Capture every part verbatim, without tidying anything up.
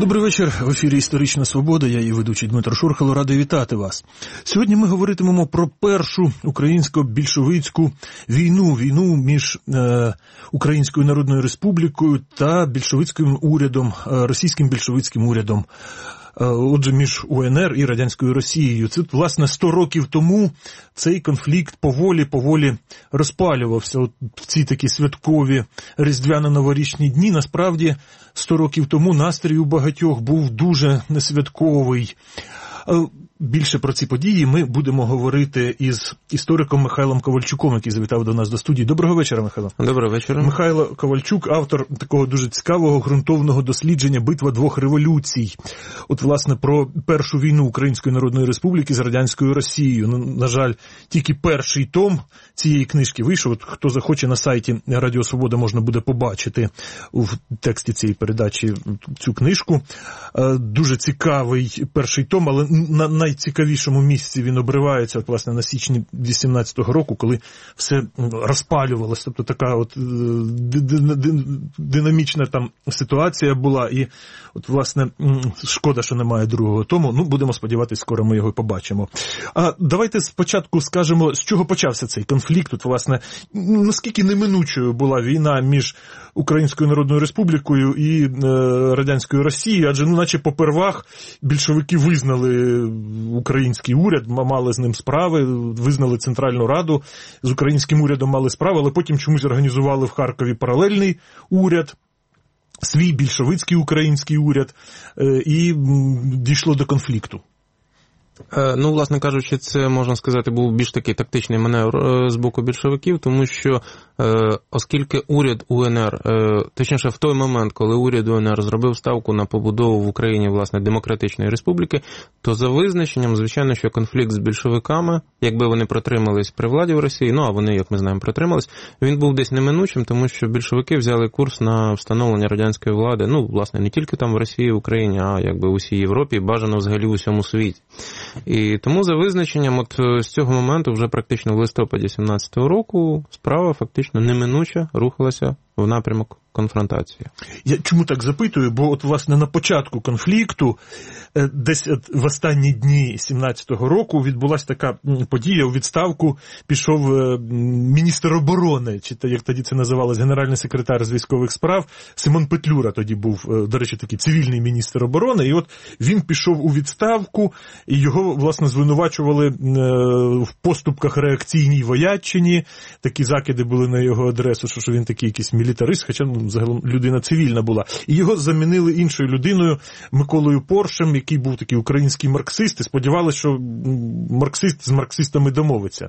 Добрий вечір. В ефірі «Історична свобода». Я її ведучий Дмитро Шурхало. Радий вітати вас. Сьогодні ми говоритимемо про першу українсько-більшовицьку війну. Війну між е, Українською Народною Республікою та більшовицьким урядом, е, російським більшовицьким урядом. Отже, між УНР і Радянською Росією. Це, власне, сто років тому цей конфлікт поволі-поволі розпалювався. От в ці такі святкові різдвяно-новорічні дні, насправді, сто років тому настрій у багатьох був дуже несвятковий. Більше про ці події ми будемо говорити із істориком Михайлом Ковальчуком, який завітав до нас до студії. Доброго вечора, Михайло. Доброго вечора. Михайло Ковальчук, автор такого дуже цікавого ґрунтовного дослідження «Битва двох революцій». От, власне, про першу війну Української Народної Республіки з Радянською Росією. Ну, на жаль, тільки перший том цієї книжки вийшов. От, хто захоче, на сайті Радіо Свобода можна буде побачити в тексті цієї передачі цю книжку. Дуже цікавий перший том, але на найцікавішому місці він обривається, от, власне, на січні вісімнадцятого року, коли все розпалювалося. Тобто така от динамічна там ситуація була. І, от, власне, шкода, що немає другого тому. Ну, будемо сподіватися, скоро ми його побачимо. А давайте спочатку скажемо, з чого почався цей конфлікт. От, власне, наскільки неминучою була війна між Українською Народною Республікою і е, Радянською Росією, адже, ну, наче попервах більшовики визнали український уряд, мали з ним справи, визнали Центральну Раду, з українським урядом мали справи, але потім чомусь організували в Харкові паралельний уряд, свій більшовицький український уряд, е, і дійшло до конфлікту. Ну, власне кажучи, це, можна сказати, був більш такий тактичний маневр з боку більшовиків, тому що, оскільки уряд УНР, точніше, в той момент, коли уряд УНР зробив ставку на побудову в Україні, власне, демократичної республіки, то за визначенням, звичайно, що конфлікт з більшовиками, якби вони протримались при владі в Росії, ну, а вони, як ми знаємо, протримались, він був десь неминучим, тому що більшовики взяли курс на встановлення радянської влади, ну, власне, не тільки там в Росії, в Україні, а якби в усій Європі, бажано взагалі в усьому світі. І тому за визначенням от з цього моменту, вже практично в листопаді сімнадцятого року, справа фактично неминуче рухалася в напрямок конфронтації. Я чому так запитую? Бо от, власне, на початку конфлікту, десь в останні дні сімнадцятого року відбулася така подія, у відставку пішов міністр оборони, чи як тоді це називалось, генеральний секретар з військових справ, Симон Петлюра тоді був, до речі, такий цивільний міністр оборони, і от він пішов у відставку, і його, власне, звинувачували в поступках реакційній вояччині, такі закиди були на його адресу, що він такий якийсь мілітарист, хоча, ну, загалом людина цивільна була. І його замінили іншою людиною, Миколою Поршем, який був такий український марксист, і сподівалися, що марксист з марксистами домовиться.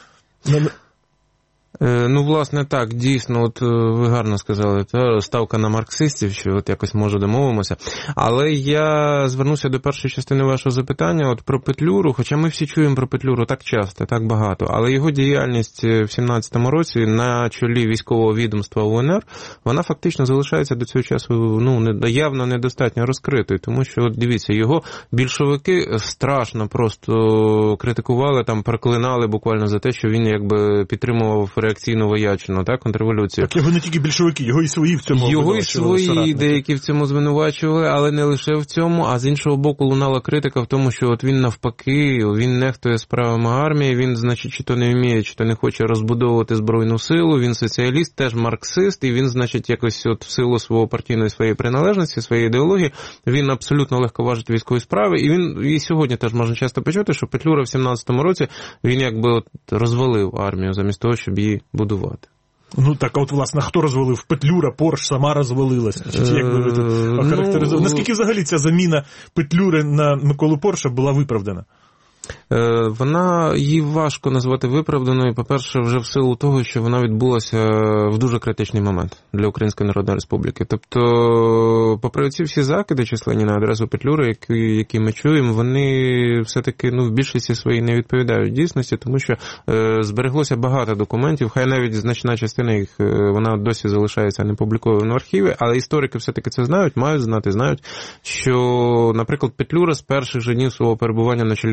Ну, власне, так, дійсно, от ви гарно сказали, та, ставка на марксистів, що от якось, може, домовимося. Але я звернуся до першої частини вашого запитання, от про Петлюру, хоча ми всі чуємо про Петлюру так часто, так багато, але його діяльність в сімнадцятому році на чолі військового відомства УНР, вона фактично залишається до цього часу, ну, явно недостатньо розкритою, тому що, от дивіться, його більшовики страшно просто критикували, там, проклинали буквально за те, що він якби підтримував реакційну воячину, так, контрреволюцію. Так його не тільки більшовики, його і свої в цьому Його і свої соратники. Деякі в цьому звинувачували, але не лише в цьому, а з іншого боку лунала критика в тому, що от він навпаки, він нехтує справами армії, він, значить, чи то не вміє, чи то не хоче розбудовувати збройну силу, він соціаліст, теж марксист, і він, значить, якось от в силу свого партійної своєї приналежності, своєї ідеології, він абсолютно легко важить військові справи, і він і сьогодні теж можна часто почути, що Петлюра в сімнадцятому році, він якби от розвалив армію замість того, щоб її будувати. Ну так, а от, власне, хто розвалив? Петлюра, Порш сама розвалилася. Чи як би ви це охарактеризували? Ну, наскільки взагалі ця заміна Петлюри на Миколу Порша була виправдана? Вона, її важко назвати виправданою, по-перше, вже в силу того, що вона відбулася в дуже критичний момент для Української Народної Республіки. Тобто, попри ці всі закиди численні на адресу Петлюри, які, які ми чуємо, вони все-таки, ну, в більшості своїй не відповідають дійсності, тому що е, збереглося багато документів, хай навіть значна частина їх, е, вона досі залишається непублікованою в архіві, але історики все-таки це знають, мають знати, знають, що, наприклад, Петлюра з перших же днів свого перебування на чолі військового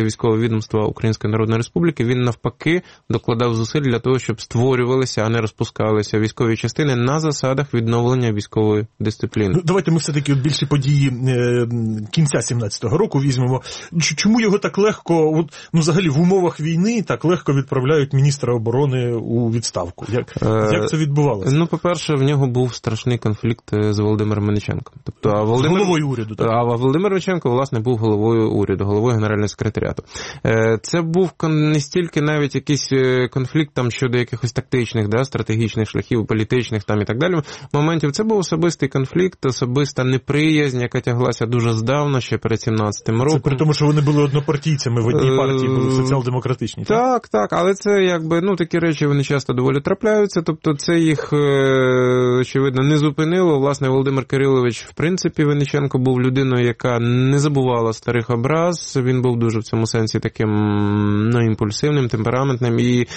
відомства Української Народної Республіки, він навпаки докладав зусиль для того, щоб створювалися, а не розпускалися військові частини на засадах відновлення військової дисципліни. Ну, давайте ми все-таки от більші події е, кінця сімнадцятого року візьмемо. Чому його так легко, от, ну взагалі в умовах війни так легко відправляють міністра оборони у відставку? Як, е, як це відбувалося? Ну, по-перше, в нього був страшний конфлікт з Володимиром Мельниченком. Тобто, а Володимир... головою уряду, так? А Володимир Мельниченко, власне, був головою уряду, головою Генерального секретаріату. Це був не стільки навіть якийсь конфлікт там щодо якихось тактичних, да, стратегічних шляхів, політичних там і так далі моментів. Це був особистий конфлікт, особиста неприязнь, яка тяглася дуже здавна, ще перед сімнадцятим роком. Це при тому, що вони були однопартійцями в одній партії, були соціал-демократичні. Так, так, так, але це якби, ну, такі речі, вони часто доволі трапляються, тобто це їх, очевидно, не зупинило. Власне, Володимир Кирилович, в принципі, Винниченко був людиною, яка не забувала старих образ, він був дуже в цьому сенсі таким, ну, імпульсивним, темпераментним, і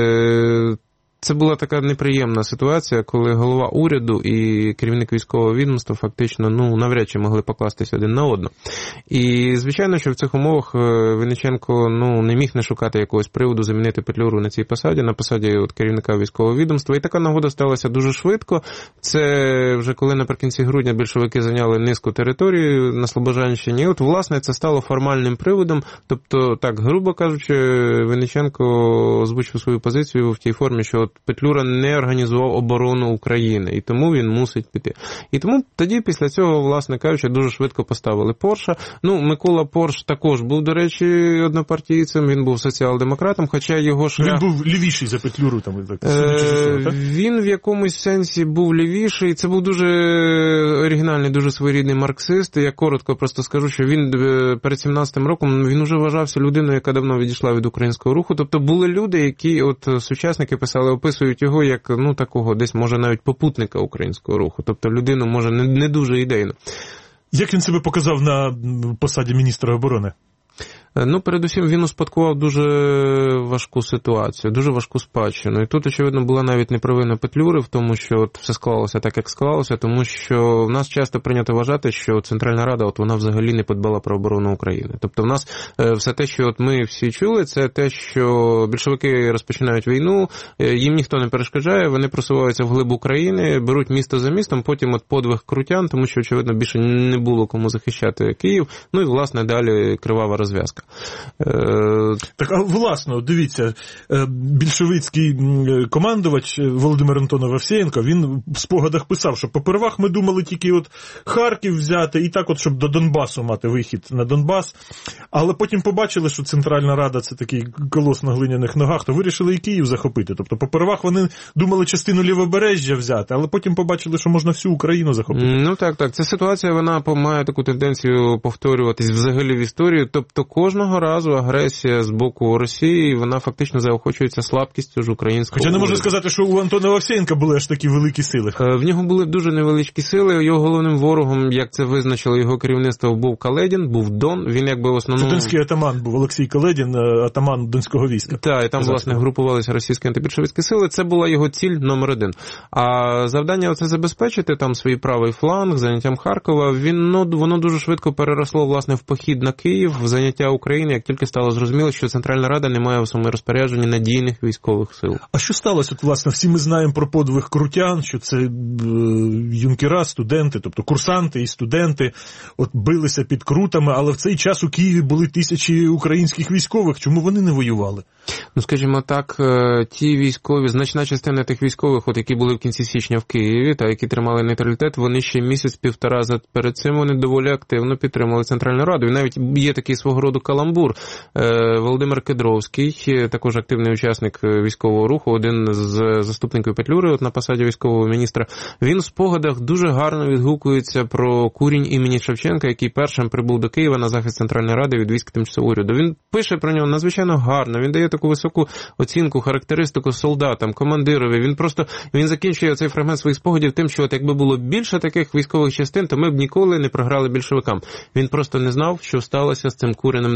е, це була така неприємна ситуація, коли голова уряду і керівник військового відомства фактично, ну, навряд чи могли покластися один на одного. І, звичайно, що в цих умовах Винниченко, ну, не міг не шукати якогось приводу замінити Петлюру на цій посаді, на посаді от керівника військового відомства. І така нагода сталася дуже швидко. Це вже коли наприкінці грудня більшовики зайняли низку території на Слобожанщині. І от, власне, це стало формальним приводом. Тобто, так, грубо кажучи, Винниченко озвучив свою позицію в тій формі, що Петлюра не організував оборону України, і тому він мусить піти. І тому тоді, після цього, власне кажучи, дуже швидко поставили Порша. Ну, Микола Порш також був, до речі, однопартійцем, він був соціал-демократом, хоча його шлях... Він був лівіший за Петлюру, там, так? Е, він в якомусь сенсі був лівіший, це був дуже оригінальний, дуже своєрідний марксист. Я коротко просто скажу, що він перед сімнадцятим роком, він уже вважався людиною, яка давно відійшла від українського руху. Тобто були люди, які, от сучасники писали, описують його як, ну, такого десь, може, навіть попутника українського руху. Тобто людину, може, не, не дуже ідейно. Як він себе показав на посаді міністра оборони? Ну, передусім, він успадкував дуже важку ситуацію, дуже важку спадщину. І тут, очевидно, була навіть не провина Петлюри в тому, що от все склалося так, як склалося, тому що в нас часто прийнято вважати, що Центральна Рада, от вона взагалі не подбала про оборону України. Тобто в нас все те, що от ми всі чули, це те, що більшовики розпочинають війну, їм ніхто не перешкоджає, вони просуваються вглиб України, беруть місто за містом, потім от подвиг крутян, тому що, очевидно, більше не було кому захищати Київ, ну і, власне, далі кривава розв'язка. Так, а власно, дивіться, більшовицький командувач Володимир Антонов Овсєєнко, він в спогадах писав, що попервах ми думали тільки от Харків взяти і так от, щоб до Донбасу мати вихід на Донбас, але потім побачили, що Центральна Рада це такий колос на глиняних ногах, то вирішили і Київ захопити. Тобто попервах вони думали частину Лівобережжя взяти, але потім побачили, що можна всю Україну захопити. Ну так, так. Ця ситуація, вона має таку тенденцію повторюватись взагалі в історії, тобто кожного разу агресія з боку Росії, вона фактично заохочується слабкістю ж українського Хоча не можу уряду. сказати, що у Антона Овсєєнка були аж такі великі сили. В нього були дуже невеличкі сили, його головним ворогом, як це визначило його керівництво, був Каледін, був Дон, він якби в основному... Це донський атаман був, Олексій Каледін, атаман донського війська. Так, і там, власне, групувалися російські антибільшовицькі сили, це була його ціль номер один. А завдання оце забезпечити, там свій правий фланг, заняттям Харкова, він, ну, воно дуже швидко переросло, власне, в похід на Київ, в заняття України, як тільки стало зрозуміло, що Центральна Рада не має у своєму розпорядженні надійних військових сил. А що сталося? От, власне, всі ми знаємо про подвиг крутян, що це е, юнкера, студенти, тобто курсанти і студенти от билися під крутами, але в цей час у Києві були тисячі українських військових. Чому вони не воювали? Ну, скажімо так, ті військові, значна частина тих військових, от які були в кінці січня в Києві, та які тримали нейтралітет, вони ще місяць-півтора перед цим вони доволі активно підтримали Центральну Раду. І навіть є такий свого роду каламбур. Володимир Кедровський, також активний учасник військового руху, один з заступників Петлюри от на посаді військового міністра, він в спогадах дуже гарно відгукується про курінь імені Шевченка, який першим прибув до Києва на захист Центральної Ради від військ тимчасового уряду. Він пише про нього надзвичайно гарно, він дає таку високу оцінку, характеристику солдатам, командирові. Він просто, він закінчує цей фрагмент своїх спогадів тим, що от якби було більше таких військових частин, то ми б ніколи не програли більшовикам. Він просто не знав, що сталося з цим куреним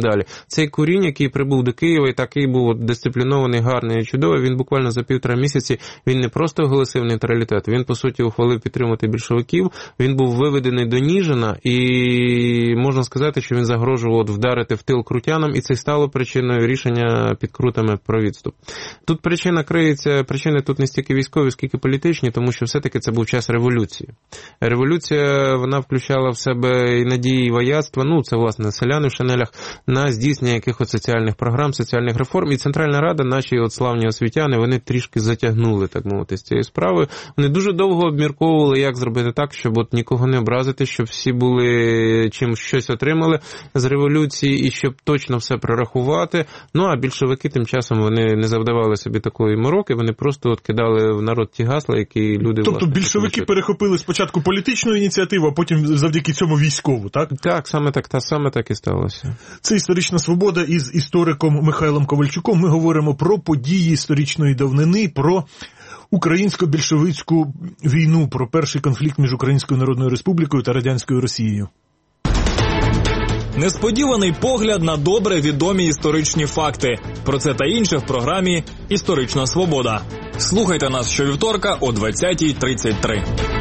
далі. Цей Курінь, який прибув до Києва і такий був дисциплінований, гарний і чудовий, він буквально за півтора місяці, він не просто оголосив нейтралітет, він, по суті, ухвалив підтримати більшовиків, він був виведений до Ніжина, і можна сказати, що він загрожував вдарити в тил крутянам, і це стало причиною рішення під Крутами про відступ. Тут причина криється, причини тут не стільки військові, скільки політичні, тому що все-таки це був час революції. Революція, вона включала в себе і надії, і вояцтва, ну, це, власне, селяни в шинелях, на здійснення якихось соціальних програм, соціальних реформ. І Центральна Рада, наші от славні освітяни, вони трішки затягнули, так мовити, з цією справою. Вони дуже довго обмірковували, як зробити так, щоб от нікого не образити, щоб всі були, чим щось отримали з революції, і щоб точно все прорахувати. Ну, а більшовики тим часом, вони не завдавали собі такої мороки, вони просто от кидали в народ ті гасла, які люди, тобто, власне, більшовики перехопили спочатку політичну ініціативу, а потім завдяки цьому військову, так? Так, саме так, та саме так і сталося. Це «Історична свобода» із істориком Михайлом Ковальчуком. Ми говоримо про події історичної давнини, про українсько-більшовицьку війну, про перший конфлікт між Українською Народною Республікою та Радянською Росією. Несподіваний погляд на добре відомі історичні факти. Про це та інше в програмі «Історична свобода». Слухайте нас щовівторка о двадцятій тридцять три.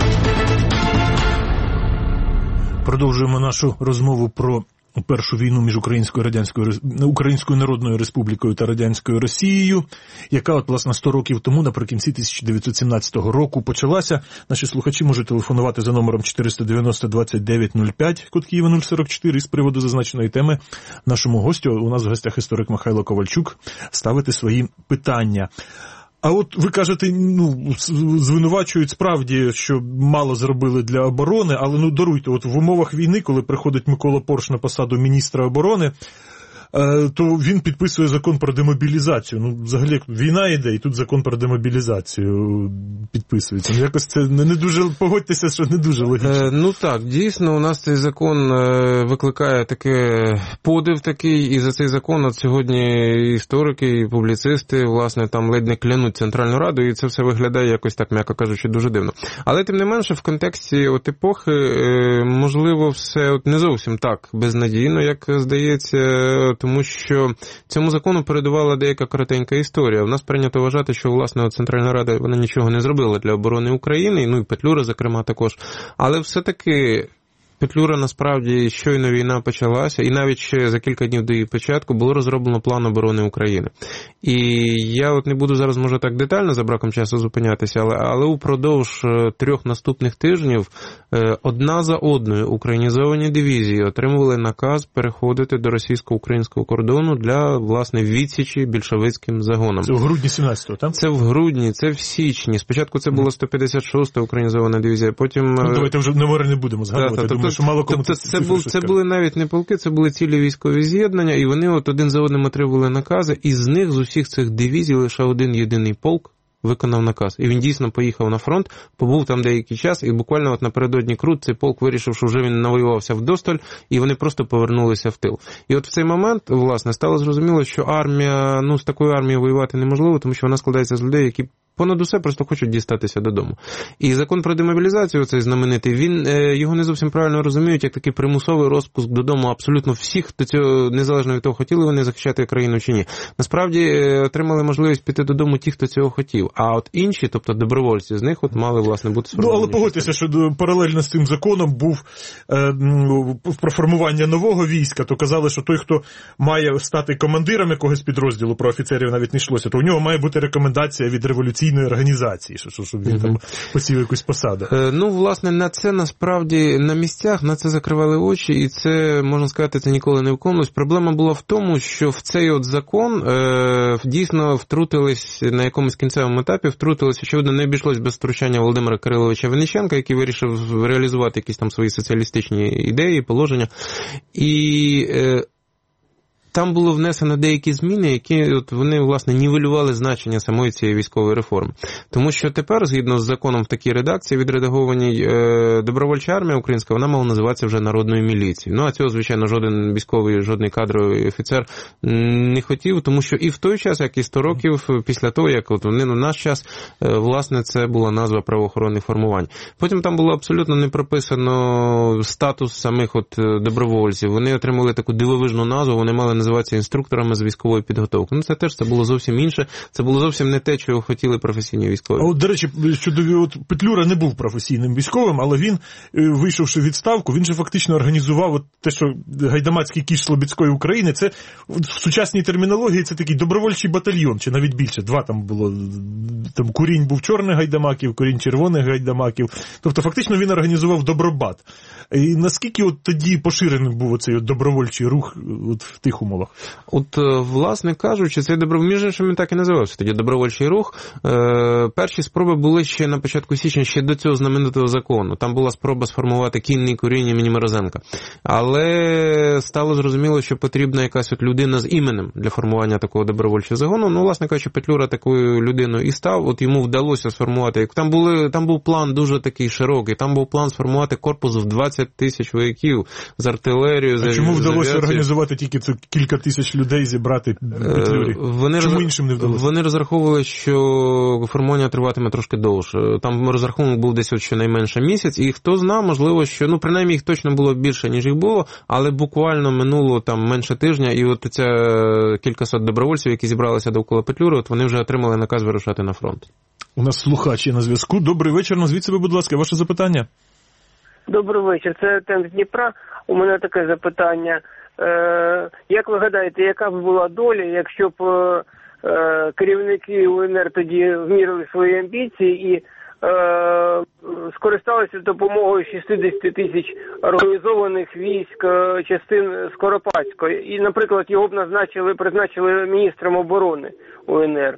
Продовжуємо нашу розмову про першу війну між Українською, Радянською, Українською Народною Республікою та Радянською Росією, яка, от, власне, сто років тому, наприкінці тисяча дев'ятсот сімнадцятого року, почалася. Наші слухачі можуть телефонувати за номером чотириста дев'яносто двадцять дев'ять нуль п'ять, код Києва нуль сорок чотири, з приводу зазначеної теми нашому гостю, у нас в гостях історик Михайло Ковальчук, ставити свої питання. А от ви кажете, ну, звинувачують справді, що мало зробили для оборони, але, ну, даруйте, от в умовах війни, коли приходить Микола Порш на посаду міністра оборони, то він підписує закон про демобілізацію. Ну, взагалі, війна йде, і тут закон про демобілізацію підписується. Ну, якось це не дуже, погодьтеся, що не дуже логічно. Е, ну так, дійсно, у нас цей закон викликає таке подив такий, і за цей закон от сьогодні історики, і публіцисти, власне, там ледь не клянуть Центральну Раду, і це все виглядає якось так, м'яко кажучи, дуже дивно. Але, тим не менше, в контексті от епохи, можливо, все от не зовсім так безнадійно, як здається, тому що цьому закону передувала деяка коротенька історія. У нас прийнято вважати, що, власне, Центральна Рада, вона нічого не зробила для оборони України, ну і Петлюра, зокрема, також. Але все-таки Петлюра, насправді, щойно війна почалася, і навіть ще за кілька днів до її початку було розроблено план оборони України. І я от не буду зараз, може, так детально, за браком часу зупинятися, але, але упродовж трьох наступних тижнів одна за одною українізовані дивізії отримували наказ переходити до російсько-українського кордону для, власне, відсічі більшовицьким загонам. Це в грудні сімнадцятого, так? Це в грудні, це в січні. Спочатку це була сто п'ятдесят шоста українізована дивізія, потім... Ну, давайте вже номери не будемо згадувати. Та, та, Думаю, що мало кому тобто це, був, це були навіть не полки, це були цілі військові з'єднання, і вони от один за одним отримували накази, і з них, з усіх цих дивізій, лише один єдиний полк виконав наказ. І він дійсно поїхав на фронт, побув там деякий час, і буквально от напередодні Крут цей полк вирішив, що вже він навоювався вдосталь, і вони просто повернулися в тил. І от в цей момент, власне, стало зрозуміло, що армія, ну, з такою армією воювати неможливо, тому що вона складається з людей, які понад усе просто хочуть дістатися додому. І закон про демобілізацію, цей знаменитий, він, його не зовсім правильно розуміють, як такий примусовий розпуск додому абсолютно всіх, хто цього, незалежно від того, хотіли вони захищати країну чи ні. Насправді, отримали можливість піти додому ті, хто цього хотів. А от інші, тобто добровольці, з них от мали, власне, бути сформовані. Ну, але погодьтеся, що паралельно з цим законом був е, про формування нового війська, то казали, що той, хто має стати командиром якогось підрозділу, про офіцерів навіть не йшлося, то у нього має бути рекомендація від революційної організації, щоб він mm-hmm. там посів якусь посаду. Е, ну, власне, на це насправді на місцях, на це закривали очі, і це, можна сказати, це ніколи не виконувалось. Проблема була в тому, що в цей от закон е, дійсно втрутились на якомусь кінцевому етапі, втрутились, очевидно, не обійшлось без втручання Володимира Кириловича Винниченка, який вирішив реалізувати якісь там свої соціалістичні ідеї, положення. І е, там було внесено деякі зміни, які от вони, власне, нівелювали значення самої цієї військової реформи. Тому що тепер, згідно з законом в такій редакції, відредагованій, добровольча армія українська, вона мала називатися вже народною міліцією. Ну, а цього, звичайно, жоден військовий, жодний кадровий офіцер не хотів, тому що і в той час, як і сто років після того, як от вони на наш час, власне, це була назва правоохоронних формувань. Потім там було абсолютно не прописано статус самих от добровольців. Вони отримали таку дивовижну назву, вони мали називатися інструкторами з військової підготовки. Ну, це теж це було зовсім інше, це було зовсім не те, чого хотіли професійні військові. А от, до речі, щодо от Петлюра не був професійним військовим, але він, вийшовши в відставку, він же фактично організував от те, що гайдамацький кіш Слобідської України, це в сучасній термінології це такий добровольчий батальйон, чи навіть більше, два там було, там курінь був чорних гайдамаків, курінь червоних гайдамаків, тобто фактично він організував добробат. І наскільки от тоді поширений був оцей от добровольчий рух от в тих умовах? От, власне кажучи, цей добровольчий, між іншим він так і називався тоді, добровольчий рух. Е, перші спроби були ще на початку січня, ще до цього знаменитого закону. Там була спроба сформувати кінний курінь імені Морозенка. Але стало зрозуміло, що потрібна якась от людина з іменем для формування такого добровольчого загону. Ну, власне кажучи, Петлюра такою людиною і став. От йому вдалося сформувати. Там, були, там був план дуже такий широкий. Там був план сформувати корпус в двадцять тисяч вояків з артилерією. А з, чому вдалося організувати тільки це кілька тисяч людей, зібрати Петлюрі? Вони чому роз... іншим не вдалося? Вони розраховували, що формування триватиме трошки довше. Там розрахунок був десь от щонайменше місяць, і хто знає, можливо, що, ну, принаймні їх точно було більше, ніж їх було, але буквально минуло там менше тижня, і от ця кількасот добровольців, які зібралися довкола Петлюри, от вони вже отримали наказ вирушати на фронт. У нас слухач є на зв'язку. Добрий вечір, назвіть себе, будь ласка, ваше запитання. Добрий вечір, це Артем з Дніпра. У мене таке запитання. Е, як ви гадаєте, яка б була доля, якщо б е, керівники УНР тоді вмірили свої амбіції і е, скористалися допомогою шістдесят тисяч організованих військ частин Скоропадської? І, наприклад, його б назначили, призначили міністром оборони УНР.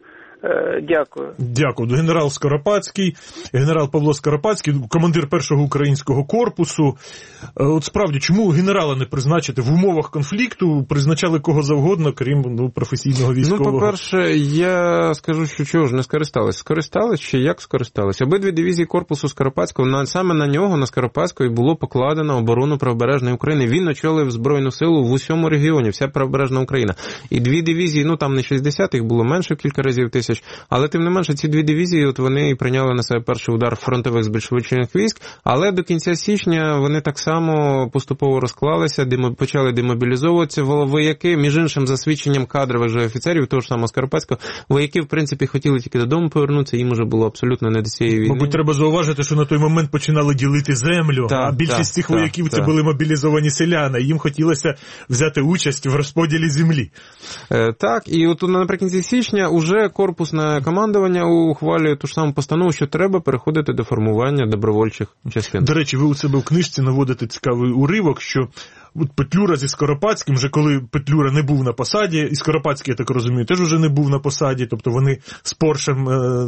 Дякую. Дякую. Генерал Скоропадський, генерал Павло Скоропадський, командир першого українського корпусу. От справді, чому генерала не призначити в умовах конфлікту, призначали кого завгодно, крім ну, професійного військового? Ну, по-перше, я скажу, що чого ж не скористались. Скористались чи як скористались? Обидві дивізії корпусу Скоропадського, на, саме на нього, на Скоропадського, і було покладено оборону правобережної України. Він очолив Збройну силу в усьому регіоні, вся правобережна Україна. І дві дивізії, ну там не шістдесят, їх було менше в кілька разів тисяч, але тим не менше ці дві дивізії, от вони прийняли на себе перший удар фронтових збільшувальних військ, але до кінця січня вони так само поступово розклалися, демо, почали демобілізовуватися вояки, між іншим за свідченням кадрових же офіцерів, того ж самого Скоропадського, вояки в принципі хотіли тільки додому повернутися, їм уже було абсолютно не до цієї війни. Мабуть, треба зауважити, що на той момент починали ділити землю, та, а більшість та, цих та, вояків та. це були мобілізовані селяни, їм хотілося взяти участь в розподілі землі. Е, так, і от наприкінці січня уже корпусне командування ухвалює ту ж саму постанову, що треба переходити до формування добровольчих частин. До речі, ви у себе в книжці наводите цікавий уривок, що от Петлюра зі Скоропадським, вже коли Петлюра не був на посаді, і Скоропадський, я так розумію, теж вже не був на посаді, тобто вони з Поршем,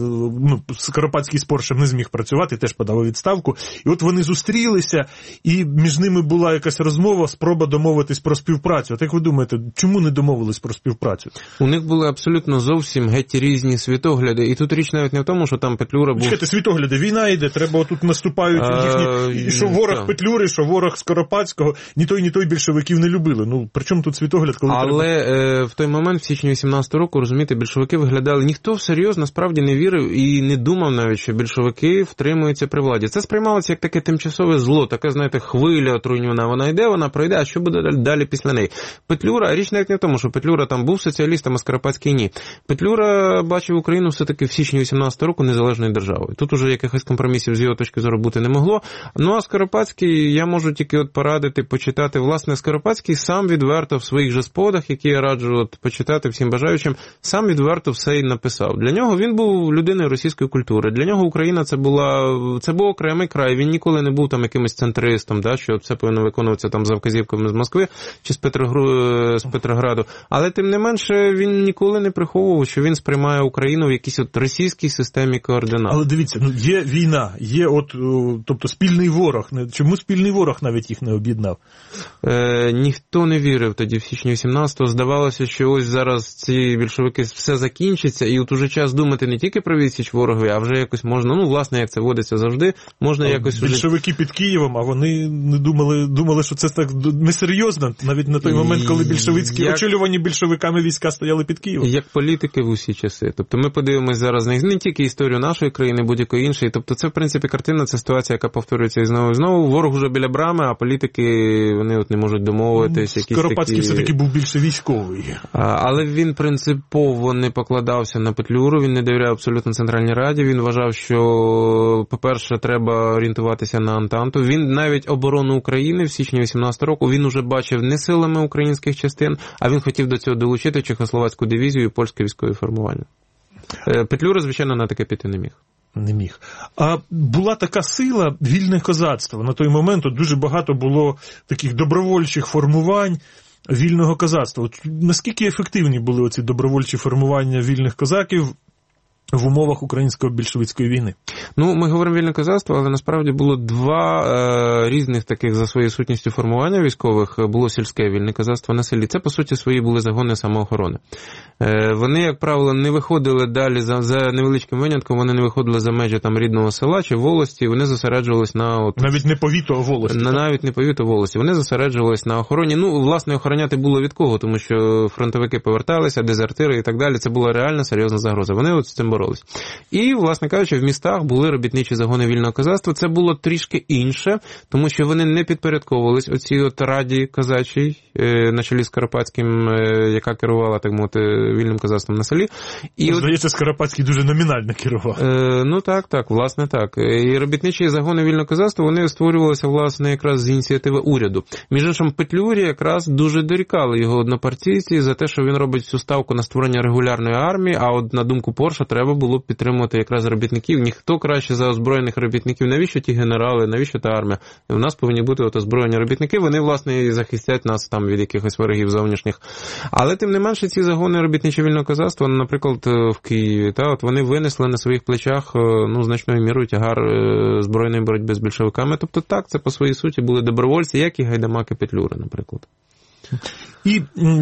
ну, Скоропадський з Поршем не зміг працювати, теж подав відставку, і от вони зустрілися, і між ними була якась розмова, спроба домовитись про співпрацю. От як ви думаєте, чому не домовились про співпрацю? У них були абсолютно зовсім геть різні світогляди, і тут річ навіть не в тому, що там Петлюра був... Чекайте, світогляди, війна йде, треба отут наступають їхні, і що ворог Петлюри, що ворог Скоропадського, ні той, ні той більшовиків не любили. Ну, при чому тут світогляд, коли Але треба... е, в той момент, в січні вісімнадцятого року, розумієте, більшовики виглядали, ніхто всерйоз насправді не вірив і не думав навіть, що більшовики втримуються при владі. Це сприймалося як таке тимчасове зло, така, знаєте, хвиля отруйнювана, вона йде, вона пройде, а що буде далі після неї? Петлюра, річ навіть не в тому, що Петлюра там був соціалістом, а Скоропадський ні. Петлюра бачив Україну все-таки в січні вісімнадцятого року незалежною державою. Тут уже якихось компромісів з його точки зору бути не могло. Ну, а Скоропадський, я можу тільки от порадити, почитати, власне, Скоропадський сам відверто в своїх же спогадах, які я раджу от почитати всім бажаючим, сам відверто все і написав. Для нього він був людиною російської культури. Для нього Україна це була, це був окремий край. Він ніколи не був там якимось центристом, да, що все повинно виконуватися там за вказівками з Москви чи з, Петрогру... з Петрограду. Але тим не менше він ніколи не приховував, що він сприймає Україну в якійсь от російській системі координат. Але дивіться, ну є війна, є от, тобто спільний ворог. Чому спільний ворог навіть їх не об'єднав? Е, ніхто не вірив тоді в січні вісімнадцятого. Здавалося, що ось зараз ці більшовики все закінчиться, і от уже час думати не тільки про відсіч ворогові, а вже якось можна, ну, власне, як це водиться завжди, можна а якось... Більшовики уже... під Києвом, а вони не думали, думали, що це так несерйозно, навіть на той момент, коли більшовицькі, як... очолювані більшовиками війська стояли під Києвом. Як політики в усі часи. Тобто ми подивимось зараз не, не тільки історію нашої країни, будь-якої іншої. Тобто це, в принципі, картина, це ситуація, яка повторюється і знову і знову. Ворог уже біля брами, а політики, вони от не можуть домовитись. Скоропадський такі... все-таки був більше військовий. А, але він принципово не покладався на Петлюру, він не довіряв абсолютно Центральній Раді. Він вважав, що, по-перше, треба орієнтуватися на Антанту. Він навіть оборону України в січні вісімнадцятого року, він уже бачив не силами українських частин, а він хотів до цього долучити Чехословацьку дивізію і польське військове формування. Петлюра, звичайно, на таке піти не міг. Не міг. А була така сила вільне козацтво. На той момент от дуже багато було таких добровольчих формувань вільного козацтва. От наскільки ефективні були оці добровольчі формування вільних козаків в умовах українсько-більшовицької війни? Ну, ми говоримо вільне козацтво, але насправді було два е, різних таких за своєю сутністю формування військових. Було сільське вільне козацтво на селі. Це, по суті, свої були загони самоохорони. Е, вони, як правило, не виходили далі, за, за невеличким винятком, вони не виходили за межі там рідного села чи волості, вони зосереджувались на... От, навіть не повіту, а волості. На, навіть не повіту, а волості. Вони зосереджувались на охороні. Ну, власне, охороняти було від кого, тому що фронтовики поверталися, дезертири і так далі. Це була реальна серйозна загроза. Вони от з цим боролись. І, власне кажучи, в містах були робітничі загони вільного козацтва. Це було трішки інше, тому що вони не підпорядковувались оцій от раді козачій, на чолі з Скоропадським, яка керувала, так мовити, вільним козацтвом на селі. І здається, от... Скоропадський дуже номінально керував. Е, ну так, так, власне так. І робітничі загони вільного козацтва, вони створювалися, власне, якраз з ініціативи уряду. Між іншим, Петлюрі якраз дуже дорікали його однопартійці за те, що він робить всю ставку на створення регулярної армії, а от на думку Порша треба було підтримувати якраз робітників. Ніхто краще за озброєних робітників. Навіщо ті генерали, навіщо та армія? І в нас повинні бути от озброєні робітники, вони, власне, і захистять нас там від якихось ворогів зовнішніх. Але, тим не менше, ці загони робітничі вільного козацтва, наприклад, в Києві, та, от вони винесли на своїх плечах, ну, значною мірою тягар збройної боротьби з більшовиками. Тобто так, це по своїй суті були добровольці, як і Гайдамаки Петлюри, наприклад. І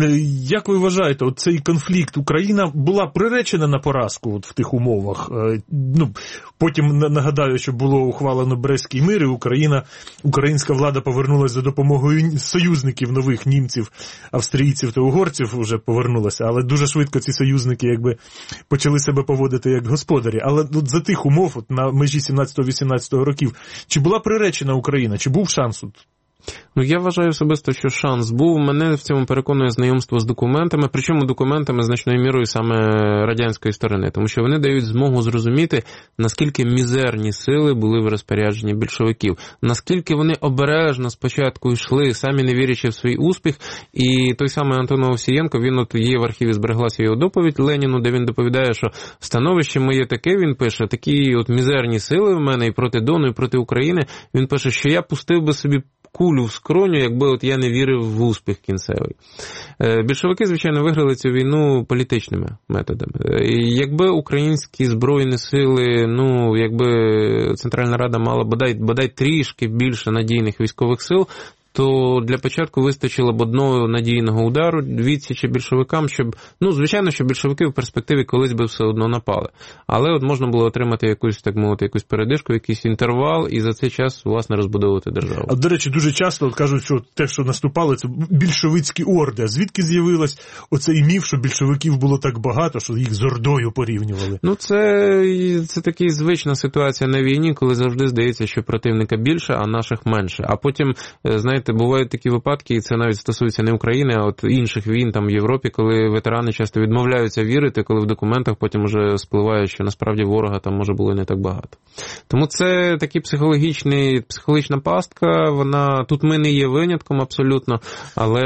як ви вважаєте, от цей конфлікт, Україна була приречена на поразку от в тих умовах? Ну, потім нагадаю, що було ухвалено Брестський мир, і Україна, українська влада повернулася за допомогою союзників нових, німців, австрійців та угорців вже повернулася, але дуже швидко ці союзники якби почали себе поводити як господарі. Але от за тих умов, от на межі сімнадцятого-вісімнадцятого років, чи була приречена Україна, чи був шанс? От? Ну, я вважаю особисто, що шанс був. Мене в цьому переконує знайомство з документами, причому документами значною мірою саме радянської сторони, тому що вони дають змогу зрозуміти, наскільки мізерні сили були в розпорядженні більшовиків, наскільки вони обережно спочатку йшли, самі не вірячи в свій успіх, і той самий Антон Овсієнко, він от є в архіві, збереглася його доповідь Леніну, де він доповідає, що становище моє таке, він пише, такі от мізерні сили в мене і проти Дону, і проти України, він пише, що я пустив би собі кулю в скроню, якби от я не вірив в успіх кінцевий. Більшовики, звичайно, виграли цю війну політичними методами. І якби українські збройні сили, ну, якби Центральна Рада мала бодай, бодай трішки більше надійних військових сил, то для початку вистачило б одного надійного удару відсічі більшовикам, щоб, ну, звичайно, що більшовики в перспективі колись би все одно напали. Але от можна було отримати якусь, так мовити, якусь передишку, якийсь інтервал, і за цей час, власне, розбудовувати державу. А, до речі, дуже часто от кажуть, що те, що наступали, це більшовицькі орди. А звідки з'явилось оцей міф, що більшовиків було так багато, що їх з ордою порівнювали? Ну, це, це така звична ситуація на війні, коли завжди здається, що противника більше, а наших менше. А потім, знаєте, бувають такі випадки, і це навіть стосується не України, а от інших війн там в Європі, коли ветерани часто відмовляються вірити, коли в документах потім вже спливає, що насправді ворога там може було не так багато. Тому це такий психологічний, психологічна пастка, вона, тут ми не є винятком абсолютно, але...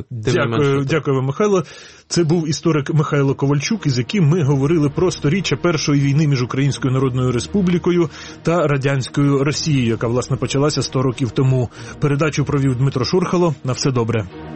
Дякую, дякую вам, Михайло. Це був історик Михайло Ковальчук, із яким ми говорили про сторіччя Першої війни між Українською Народною Республікою та Радянською Росією, яка, власне, почалася сто років тому. Передачу провів Дмитро Шурхало. На все добре.